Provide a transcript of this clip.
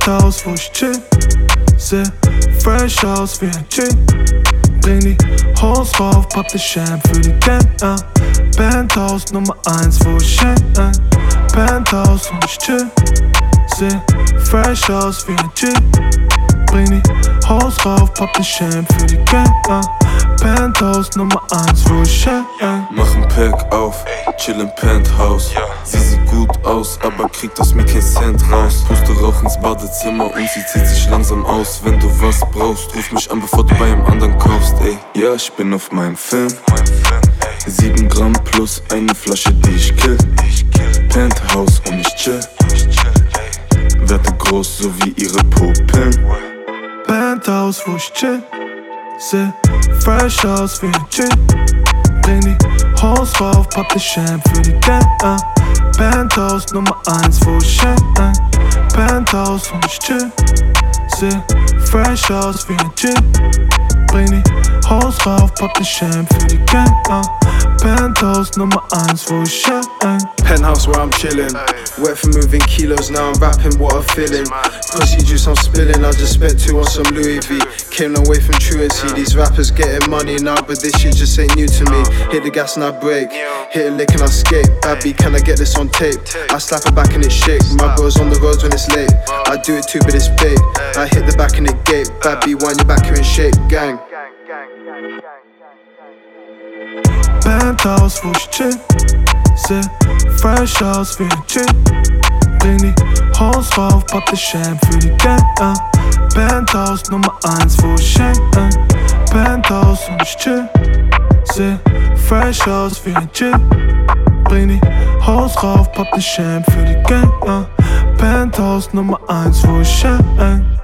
Penthouse, wo ich chill, seh fresh aus wie ein G. Bring die Hoes rauf, papp die Champ für die Gang, Penthouse Nummer 1, wo ich häng, Penthouse, wo ich chill, seh fresh aus wie ein G. Bring die Hoes rauf, papp die Champ für die Gang, Penthouse Nummer 1, wo ich häng. Mach 'n Pack auf, chill im Penthouse. Sie sieht gut aus, aber kriegt aus mir kein Cent raus. Puste Rauch ins Badezimmer und sie zieht sich langsam aus. Wenn du was brauchst, ruf mich an, bevor du bei einem anderen kaufst, ey. Ja, ich bin auf meinem Film. 7 Gramm plus eine Flasche, die ich kill. Penthouse und ich chill. Werte groß, so wie ihre Pupillen. Penthouse, wo ich chill, seh fresh aus wie ein G. Bring die Hoes rauf, papp die Champ für die Gang, Penthouse Nummer 1, wo ich häng, Penthouse und ich chill, seh fresh aus wie ein G. Bring die Hoes rauf, papp die Champ für die Gang, Penthouse Nummer 1, wo ich häng. Penthouse where I'm chillin', wet for moving kilos, now I'm rapping what I'm feeling. Pussy juice I'm spilling, I just spent 2 on some Louis V. Came away from truancy, these rappers getting money now, but this shit just ain't new to me. Hit the gas and I brake, hit a lick and I skate. Bad B, can I get this on tape? I slap it back and it shake. My bro's on the roads when it's late. I do it too, but it's bait. I hit the back and it gape. Bad B, wind your back, you're in shape, gang. Penthouse, wo ich chill, seh fresh aus wie ein G. Bring die Hoes rauf, papp die Champ für die Gang, Penthouse Nummer 1, wo ich häng, Penthouse und ich chill, seh fresh aus wie ein G. Bring die Hoes rauf, papp die Champ für die Gang, Penthouse Nummer 1, wo ich häng.